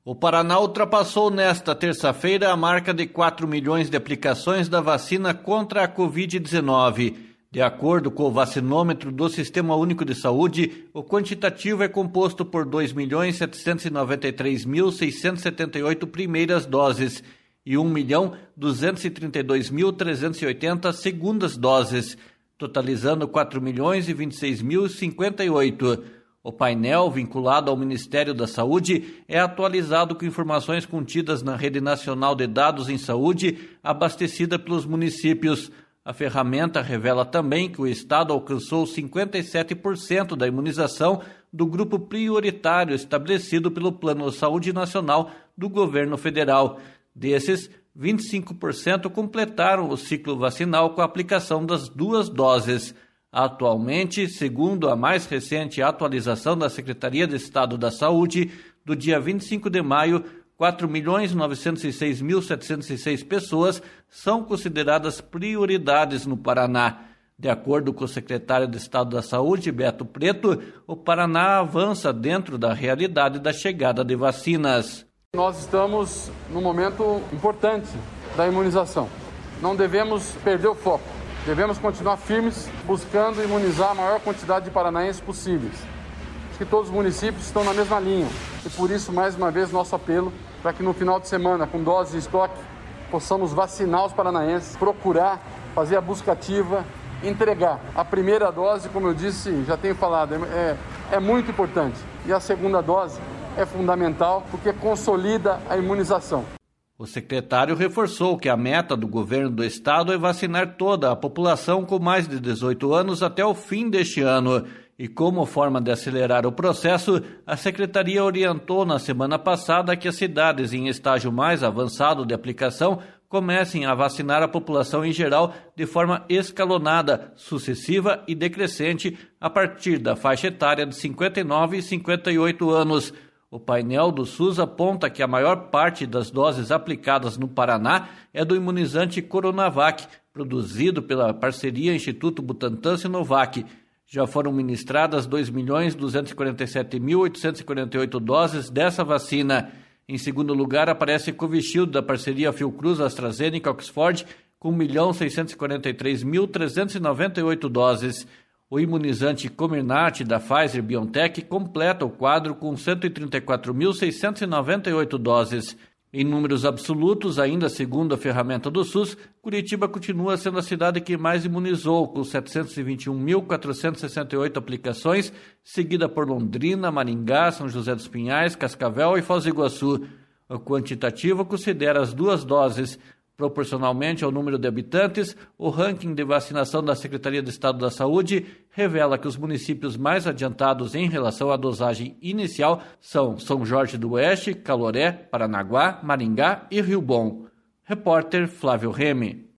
O Paraná ultrapassou nesta terça-feira a marca de 4 milhões de aplicações da vacina contra a Covid-19. De acordo com o vacinômetro do Sistema Único de Saúde, o quantitativo é composto por 2.793.678 primeiras doses e 1.232.380 segundas doses, totalizando 4.026.058. O painel, vinculado ao Ministério da Saúde, é atualizado com informações contidas na Rede Nacional de Dados em Saúde, abastecida pelos municípios. A ferramenta revela também que o Estado alcançou 57% da imunização do grupo prioritário estabelecido pelo Plano Saúde Nacional do Governo Federal. Desses, 25% completaram o ciclo vacinal com a aplicação das 2 doses. Atualmente, segundo a mais recente atualização da Secretaria de Estado da Saúde, do dia 25 de maio, 4.906.706 pessoas são consideradas prioridades no Paraná. De acordo com o secretário de Estado da Saúde, Beto Preto, o Paraná avança dentro da realidade da chegada de vacinas. Nós estamos num momento importante da imunização. Não devemos perder o foco. Devemos continuar firmes, buscando imunizar a maior quantidade de paranaenses possíveis. Acho que todos os municípios estão na mesma linha. E por isso, mais uma vez, nosso apelo para que no final de semana, com doses de estoque, possamos vacinar os paranaenses, procurar fazer a busca ativa, entregar. A primeira dose, como eu disse, já tenho falado, é muito importante. E a segunda dose é fundamental porque consolida a imunização. O secretário reforçou que a meta do governo do estado é vacinar toda a população com mais de 18 anos até o fim deste ano. E como forma de acelerar o processo, a secretaria orientou na semana passada que as cidades em estágio mais avançado de aplicação comecem a vacinar a população em geral de forma escalonada, sucessiva e decrescente a partir da faixa etária de 59 e 58 anos. O painel do SUS aponta que a maior parte das doses aplicadas no Paraná é do imunizante Coronavac, produzido pela parceria Instituto Butantan-Sinovac. Já foram ministradas 2.247.848 doses dessa vacina. Em segundo lugar, aparece Covishield, da parceria Fiocruz-AstraZeneca-Oxford, com 1.643.398 doses. O imunizante Comirnaty, da Pfizer-BioNTech, completa o quadro com 134.698 doses. Em números absolutos, ainda segundo a ferramenta do SUS, Curitiba continua sendo a cidade que mais imunizou, com 721.468 aplicações, seguida por Londrina, Maringá, São José dos Pinhais, Cascavel e Foz do Iguaçu. O quantitativo considera as 2 doses. Proporcionalmente ao número de habitantes, o ranking de vacinação da Secretaria de Estado da Saúde revela que os municípios mais adiantados em relação à dosagem inicial são São Jorge do Oeste, Caloré, Paranaguá, Maringá e Rio Bom. Repórter Flávio Remy.